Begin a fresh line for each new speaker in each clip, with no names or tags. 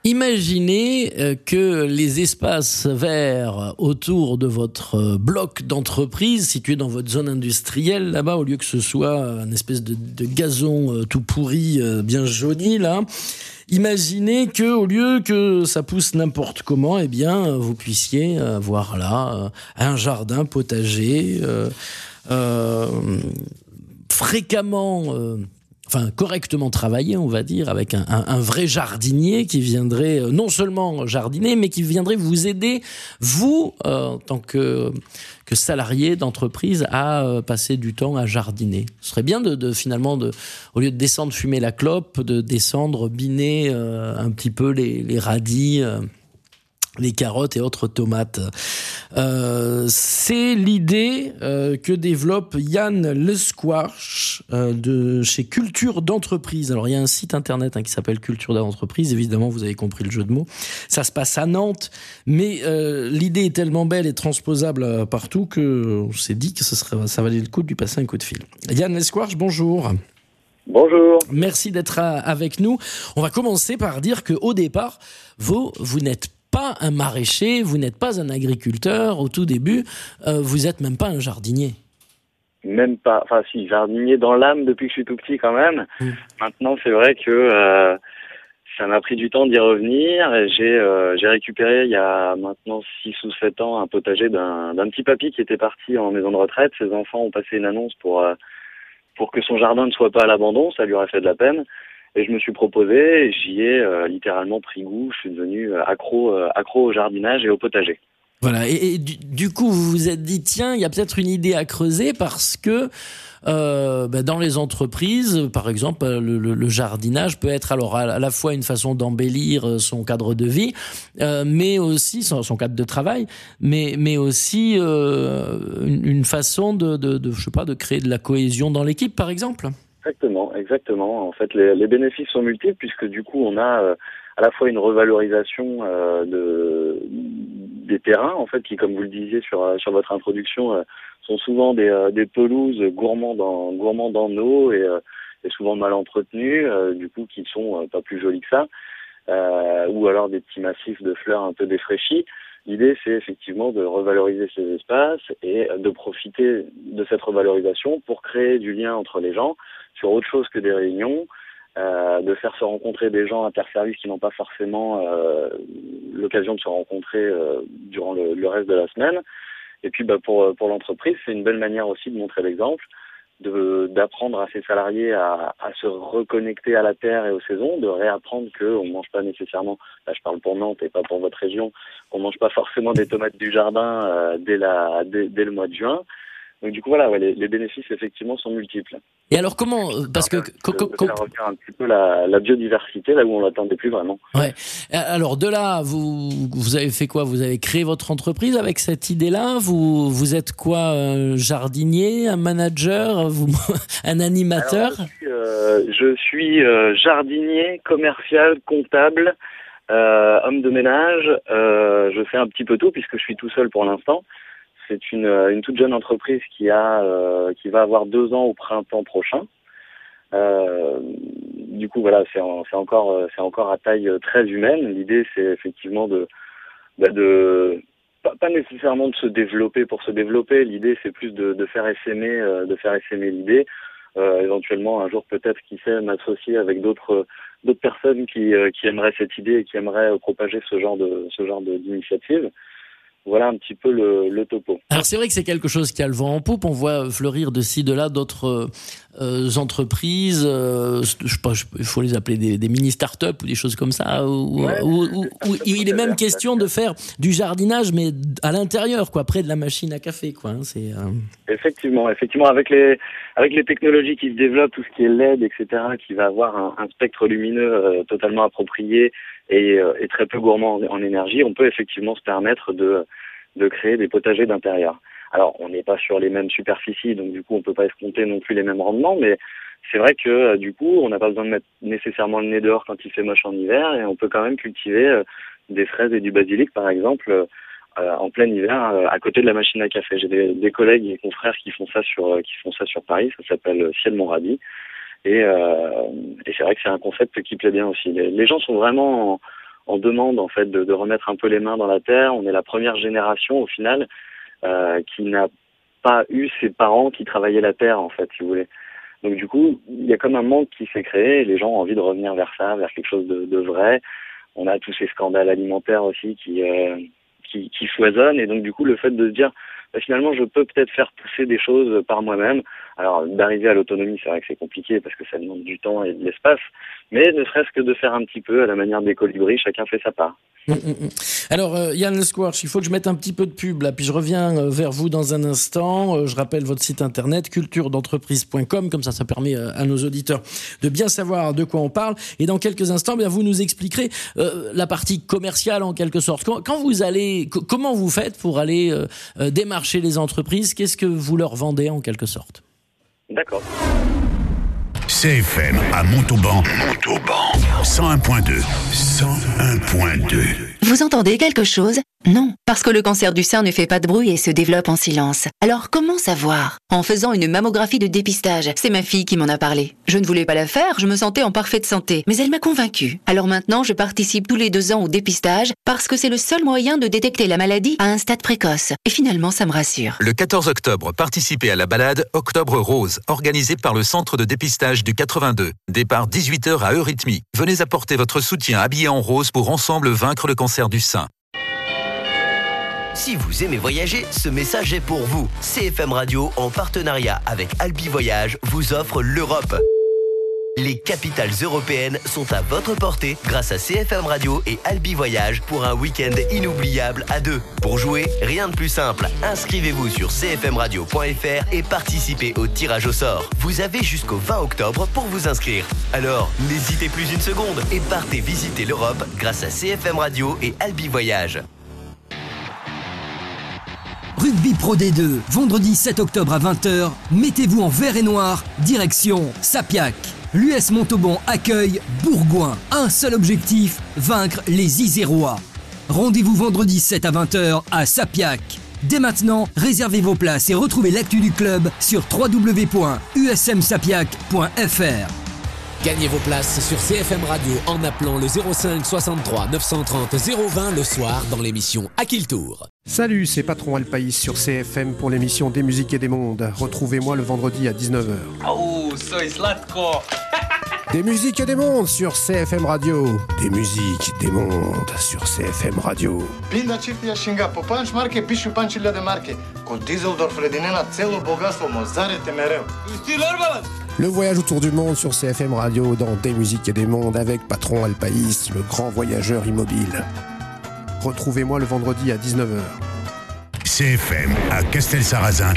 Imaginez que les espaces verts autour de votre bloc d'entreprise situé dans votre zone industrielle, là-bas, au lieu que ce soit une espèce de gazon tout pourri, bien jauni, là, imaginez que au lieu que ça pousse n'importe comment, eh bien, vous puissiez avoir là un jardin potager fréquemment... correctement travaillé, on va dire, avec un vrai jardinier qui viendrait non seulement jardiner, mais qui viendrait vous aider, vous, en tant que salarié d'entreprise, à passer du temps à jardiner. Ce serait bien finalement, au lieu de descendre fumer la clope, de descendre biner un petit peu les radis, les carottes et autres tomates. C'est l'idée que développe Yann Lesquarche de chez Culture d'entreprise. Alors il y a un site internet qui s'appelle Culture d'entreprise. Évidemment, vous avez compris le jeu de mots. Ça se passe à Nantes, mais l'idée est tellement belle et transposable partout que on s'est dit que ça valait le coup de lui passer un coup de fil. Yann Lesquarche, bonjour.
Bonjour.
Merci d'être avec nous. On va commencer par dire que au départ, vous n'êtes pas un maraîcher, vous n'êtes pas un agriculteur au tout début, vous êtes même pas un jardinier.
Même pas, enfin si, jardinier dans l'âme depuis que je suis tout petit quand même. Maintenant, c'est vrai que ça m'a pris du temps d'y revenir. Et j'ai récupéré il y a maintenant 6 ou 7 ans un potager d'un petit papy qui était parti en maison de retraite. Ses enfants ont passé une annonce pour que son jardin ne soit pas à l'abandon, ça lui aurait fait de la peine. Et je me suis proposé, et j'y ai littéralement pris goût. Je suis devenu accro au jardinage et au potager.
Voilà, et du coup, vous vous êtes dit, tiens, il y a peut-être une idée à creuser parce que dans les entreprises, par exemple, le jardinage peut être alors à la fois une façon d'embellir son cadre de vie, mais aussi son cadre de travail, mais aussi une façon de créer de la cohésion dans l'équipe, par exemple.
Exactement. En fait, les bénéfices sont multiples puisque du coup, on a à la fois une revalorisation des terrains, en fait, qui, comme vous le disiez sur votre introduction, sont souvent des pelouses gourmandes en eau et souvent mal entretenues, du coup, qui sont pas plus jolies que ça, ou alors des petits massifs de fleurs un peu défraîchis. L'idée, c'est effectivement de revaloriser ces espaces et de profiter de cette revalorisation pour créer du lien entre les gens sur autre chose que des réunions, de faire se rencontrer des gens interservices qui n'ont pas forcément l'occasion de se rencontrer durant le reste de la semaine. Et puis pour l'entreprise, c'est une belle manière aussi de montrer l'exemple, d'apprendre à ses salariés à se reconnecter à la terre et aux saisons, de réapprendre qu'on ne mange pas nécessairement, là je parle pour Nantes et pas pour votre région, qu'on ne mange pas forcément des tomates du jardin dès le mois de juin. Donc du coup voilà, les bénéfices effectivement sont multiples.
Et alors comment, parce que
faire revenir un petit peu la biodiversité là où on l'attendait plus vraiment.
Ouais. Alors de là, vous avez fait quoi? Vous avez créé votre entreprise avec cette idée-là? Vous êtes quoi, un jardinier, un manager, un animateur?
Alors, je suis jardinier, commercial, comptable, homme de ménage. Je fais un petit peu tout puisque je suis tout seul pour l'instant. C'est une toute jeune entreprise qui va avoir 2 ans au printemps prochain. Du coup, voilà, c'est encore à taille très humaine. L'idée, c'est effectivement pas nécessairement de se développer pour se développer. L'idée, c'est plus de faire essaimer l'idée. Éventuellement, un jour, peut-être, qui sait, m'associer avec d'autres personnes qui aimeraient cette idée et qui aimeraient propager ce genre d'initiative. Voilà un petit peu le topo.
Alors c'est vrai que c'est quelque chose qui a le vent en poupe. On voit fleurir de ci, de là d'autres entreprises. Je sais pas, il faut les appeler des mini start-up ou des choses comme ça. Où il est même question de faire du jardinage, mais à l'intérieur, quoi, près de la machine à café, quoi. Hein, c'est
Effectivement, avec les technologies qui se développent, tout ce qui est LED, etc., qui va avoir un spectre lumineux totalement approprié et très peu gourmand en énergie, on peut effectivement se permettre de créer des potagers d'intérieur. Alors, on n'est pas sur les mêmes superficies, donc du coup, on peut pas escompter non plus les mêmes rendements, mais c'est vrai que du coup, on n'a pas besoin de mettre nécessairement le nez dehors quand il fait moche en hiver, et on peut quand même cultiver des fraises et du basilic, par exemple, en plein hiver, à côté de la machine à café. J'ai des collègues et confrères qui font ça sur Paris. Ça s'appelle Ciel Montrady. Et c'est vrai que c'est un concept qui plaît bien aussi. Les gens sont vraiment en demande en fait de remettre un peu les mains dans la terre. On est la première génération au final qui n'a pas eu ses parents qui travaillaient la terre en fait, si vous voulez. Donc du coup, il y a comme un manque qui s'est créé et les gens ont envie de revenir vers ça, vers quelque chose de vrai. On a tous ces scandales alimentaires aussi qui foisonnent et donc du coup le fait de se dire finalement je peux peut-être faire pousser des choses par moi-même. Alors d'arriver à l'autonomie, c'est vrai que c'est compliqué parce que ça demande du temps et de l'espace, mais ne serait-ce que de faire un petit peu à la manière des colibris, chacun fait sa part.
Alors Yann Le Squarch, il faut que je mette un petit peu de pub là, puis je reviens vers vous dans un instant. Je rappelle votre site internet culturedentreprise.com, comme ça permet à nos auditeurs de bien savoir de quoi on parle. Et dans quelques instants, bien vous nous expliquerez la partie commerciale en quelque sorte. Quand vous allez, comment vous faites pour aller démarcher les entreprises? Qu'est-ce que vous leur vendez en quelque sorte?
D'accord.
CFM à Montauban. 101.2. 101.2.
Vous entendez quelque chose? Non, parce que le cancer du sein ne fait pas de bruit et se développe en silence. Alors comment savoir? En faisant une mammographie de dépistage. C'est ma fille qui m'en a parlé. Je ne voulais pas la faire, je me sentais en parfaite santé. Mais elle m'a convaincue. Alors maintenant, je participe tous les 2 ans au dépistage parce que c'est le seul moyen de détecter la maladie à un stade précoce. Et finalement, ça me rassure.
Le 14 octobre, participez à la balade Octobre Rose, organisée par le Centre de dépistage du 82. Départ 18h à Eurythmie. Venez apporter votre soutien habillé en rose pour ensemble vaincre le cancer du sein.
Si vous aimez voyager, ce message est pour vous. CFM Radio, en partenariat avec Albi Voyage, vous offre l'Europe. Les capitales européennes sont à votre portée grâce à CFM Radio et Albi Voyage pour un week-end inoubliable à 2. Pour jouer, rien de plus simple. Inscrivez-vous sur cfmradio.fr et participez au tirage au sort. Vous avez jusqu'au 20 octobre pour vous inscrire. Alors, n'hésitez plus une seconde et partez visiter l'Europe grâce à CFM Radio et Albi Voyage.
Rugby Pro D2, vendredi 7 octobre à 20h, mettez-vous en vert et noir, direction Sapiac. L'US Montauban accueille Bourgoin. Un seul objectif, vaincre les Isérois. Rendez-vous vendredi 7 à 20h à Sapiac. Dès maintenant, réservez vos places et retrouvez l'actu du club sur www.usmsapiac.fr.
Gagnez vos places sur CFM Radio en appelant le 05 63 930 020 le soir dans l'émission À qui le tour.
Salut, c'est Patron Alpaïs sur CFM pour l'émission Des musiques et des mondes. Retrouvez-moi le vendredi à 19h.
Oh, soy slatko.
Des musiques et des mondes sur CFM Radio. Des musiques, des mondes sur CFM Radio.
Pinda Cifia Shinga, po punch marke, pišu punchile de marke. Kod Dieseldorf ledinena celo bogatstvo mozarete mereu.
Le voyage autour du monde sur CFM Radio dans Des musiques et des mondes avec Patron Alpaïs, le grand voyageur immobile. Retrouvez-moi le vendredi à 19h.
CFM à Castelsarrasin.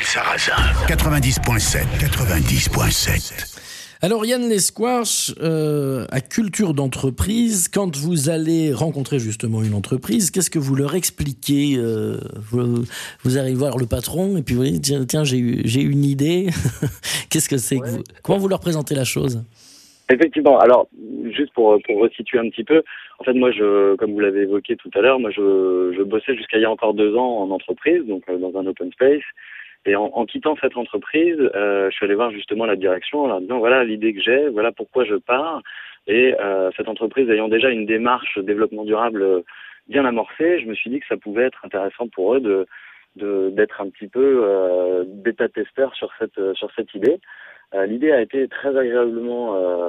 90.7.
Alors Yann Le Squarch, à Culture d'entreprise, quand vous allez rencontrer justement une entreprise, qu'est-ce que vous leur expliquez? Vous allez voir le patron et puis vous dites tiens j'ai une idée. Qu'est-ce que c'est que vous... Comment vous leur présentez la chose?
Effectivement. Alors, juste pour resituer un petit peu, en fait, moi, comme vous l'avez évoqué tout à l'heure, moi, je bossais jusqu'à il y a encore 2 ans en entreprise, donc dans un open space. Et en quittant cette entreprise, je suis allé voir justement la direction en leur disant voilà l'idée que j'ai, voilà pourquoi je pars. Et cette entreprise ayant déjà une démarche développement durable bien amorcée, je me suis dit que ça pouvait être intéressant pour eux d'être un petit peu bêta-testeur sur cette idée. L'idée a été très agréablement,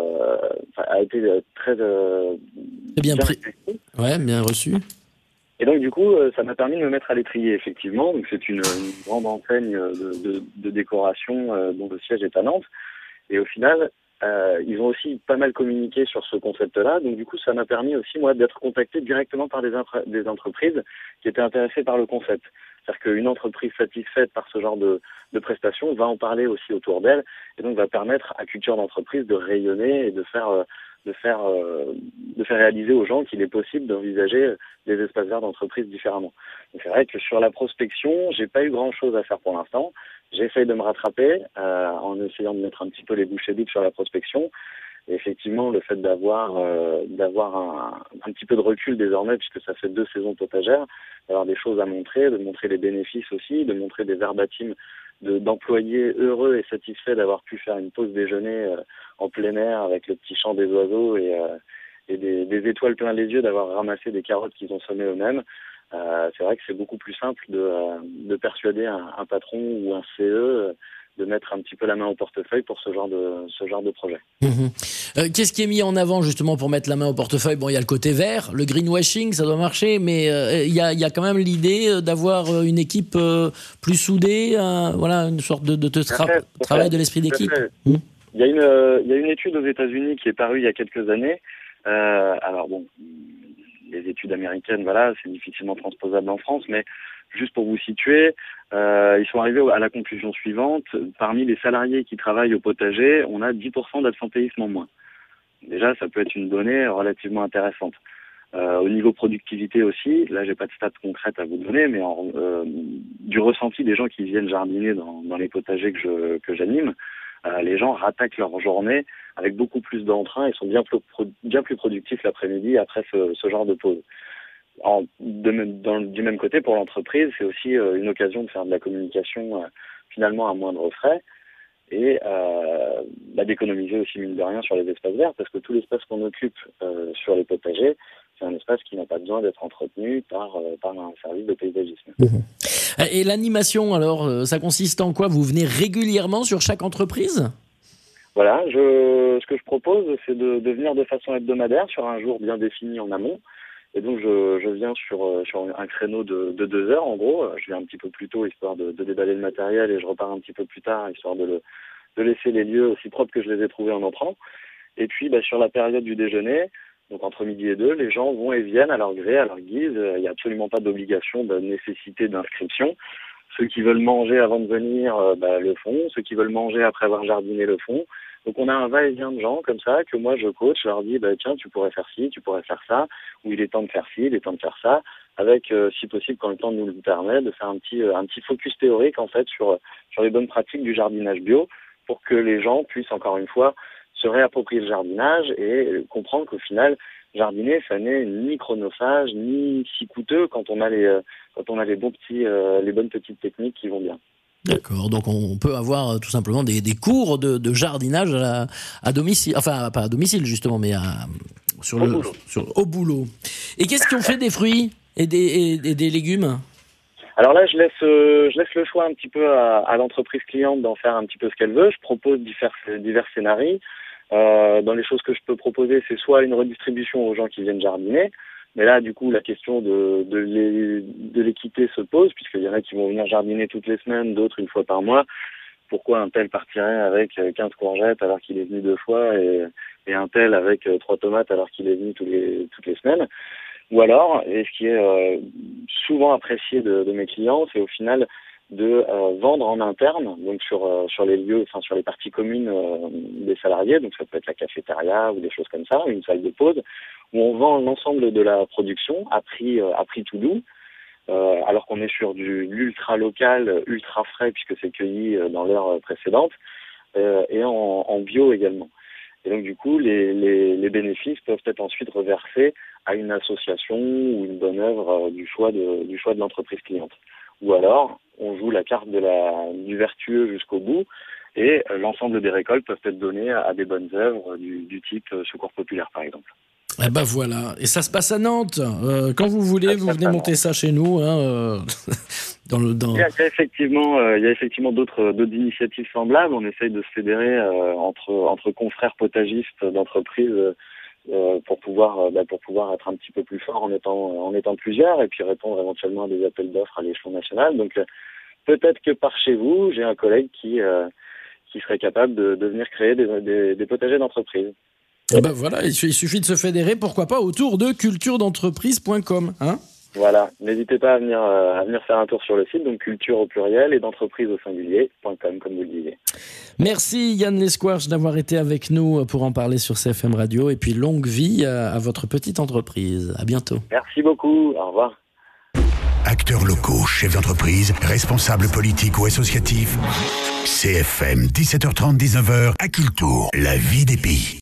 très
bien pris. Ouais, bien reçu.
Et donc du coup, ça m'a permis de me mettre à l'étrier, effectivement. Donc c'est une grande enseigne de décoration dont le siège est à Nantes. Et au final, ils ont aussi pas mal communiqué sur ce concept-là. Donc du coup, ça m'a permis aussi moi d'être contacté directement par des entreprises qui étaient intéressées par le concept. C'est-à-dire qu'une entreprise satisfaite par ce genre de prestations va en parler aussi autour d'elle et donc va permettre à Culture d'entreprise de rayonner et de faire réaliser aux gens qu'il est possible d'envisager des espaces verts d'entreprise différemment. Donc c'est vrai que sur la prospection, j'ai pas eu grand-chose à faire pour l'instant. J'essaye de me rattraper en essayant de mettre un petit peu les bouchées doubles sur la prospection. Et effectivement, le fait d'avoir un petit peu de recul désormais, puisque ça fait 2 saisons potagères, d'avoir des choses à montrer, de montrer les bénéfices aussi, de montrer des verbatims d'employés heureux et satisfaits d'avoir pu faire une pause déjeuner en plein air avec le petit chant des oiseaux et des étoiles plein les yeux d'avoir ramassé des carottes qu'ils ont semées eux-mêmes. C'est vrai que c'est beaucoup plus simple de persuader un patron ou un CE de mettre un petit peu la main au portefeuille pour ce genre de projet.
Qu'est-ce qui est mis en avant justement pour mettre la main au portefeuille? Bon, il y a le côté vert, le greenwashing, ça doit marcher, mais il y a quand même l'idée d'avoir une équipe plus soudée, voilà, une sorte de travail de l'esprit d'équipe.
Il y a une étude aux États-Unis qui est parue il y a quelques années. Alors bon, les études américaines, voilà, c'est difficilement transposable en France, mais juste pour vous situer, ils sont arrivés à la conclusion suivante. Parmi les salariés qui travaillent au potager, on a 10% d'absentéisme en moins. Déjà, ça peut être une donnée relativement intéressante. Au niveau productivité aussi, là, j'ai pas de stats concrètes à vous donner, mais du ressenti des gens qui viennent jardiner dans les potagers que j'anime, les gens rattaquent leur journée avec beaucoup plus d'entrain et sont bien plus productifs l'après-midi après ce genre de pause. Du même côté, pour l'entreprise, c'est aussi une occasion de faire de la communication finalement à moindre frais et d'économiser aussi mine de rien sur les espaces verts, parce que tout l'espace qu'on occupe sur les potagers, c'est un espace qui n'a pas besoin d'être entretenu par un service de paysagisme.
Et l'animation, alors, ça consiste en quoi? Vous venez régulièrement sur chaque entreprise?
Voilà, ce que je propose, c'est de venir de façon hebdomadaire sur un jour bien défini en amont. Et donc je viens sur un créneau de 2 heures en gros. Je viens un petit peu plus tôt histoire de déballer le matériel et je repars un petit peu plus tard histoire de laisser les lieux aussi propres que je les ai trouvés en entrant. Et puis sur la période du déjeuner, donc entre midi et 2, les gens vont et viennent à leur gré, à leur guise. Il n'y a absolument pas d'obligation, de nécessité d'inscription. Ceux qui veulent manger avant de venir le font. Ceux qui veulent manger après avoir jardiné le font. Donc on a un va-et-vient de gens comme ça que moi je coach, je leur dis tiens, tu pourrais faire ci, tu pourrais faire ça, ou il est temps de faire ci, il est temps de faire ça, avec si possible quand le temps nous le permet, de faire un petit focus théorique en fait sur les bonnes pratiques du jardinage bio pour que les gens puissent encore une fois se réapproprier le jardinage et comprendre qu'au final jardiner ça n'est ni chronophage ni si coûteux quand on a les bonnes petites techniques qui vont bien.
D'accord, donc on peut avoir tout simplement des cours de jardinage à domicile, enfin pas à domicile justement, mais au boulot. Et qu'est-ce qu'on fait des fruits et des légumes?
Alors là, je laisse le choix un petit peu à l'entreprise cliente d'en faire un petit peu ce qu'elle veut. Je propose divers scénarios. Dans les choses que je peux proposer, c'est soit une redistribution aux gens qui viennent jardiner. Mais là, du coup, la question de l'équité se pose, puisqu'il y en a qui vont venir jardiner toutes les semaines, d'autres une fois par mois. Pourquoi un tel partirait avec 15 courgettes alors qu'il est venu 2 fois et un tel avec 3 tomates alors qu'il est venu toutes les semaines? Ou alors, et ce qui est souvent apprécié de mes clients, c'est au final de vendre en interne, donc sur les lieux, enfin sur les parties communes des salariés, donc ça peut être la cafétéria ou des choses comme ça, une salle de pause, où on vend l'ensemble de la production à prix tout doux, alors qu'on est sur du l'ultra local, ultra frais puisque c'est cueilli dans l'heure précédente, et en bio également. Et donc du coup, les bénéfices peuvent être ensuite reversés à une association ou une bonne œuvre du choix de l'entreprise cliente. Ou alors, on joue la carte du vertueux jusqu'au bout et l'ensemble des récoltes peuvent être données à des bonnes œuvres du type Secours Populaire par exemple.
Eh ben voilà, et ça se passe à Nantes. Quand vous voulez, vous venez monter ça chez nous. Il
y a effectivement d'autres initiatives semblables. On essaye de se fédérer entre confrères potagistes d'entreprises pour pouvoir être un petit peu plus fort en étant plusieurs et puis répondre éventuellement à des appels d'offres à l'échelon national. Donc peut-être que par chez vous, j'ai un collègue qui serait capable de venir créer des potagers d'entreprise.
Eh ben voilà, il suffit de se fédérer, pourquoi pas, autour de cultured'entreprise.com, hein.
Voilà, n'hésitez pas à venir faire un tour sur le site, donc culture au pluriel et d'entreprise au singulier.com, comme vous le disiez.
Merci Yann Lesquarche d'avoir été avec nous pour en parler sur CFM Radio, et puis longue vie à votre petite entreprise. À bientôt.
Merci beaucoup, au revoir.
Acteurs locaux, chefs d'entreprise, responsables politiques ou associatifs, CFM 17h30, 19h à Cultour, la vie des pays.